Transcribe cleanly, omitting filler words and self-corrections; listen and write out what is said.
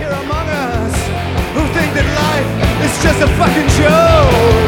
here among us who think that life is just a fucking joke.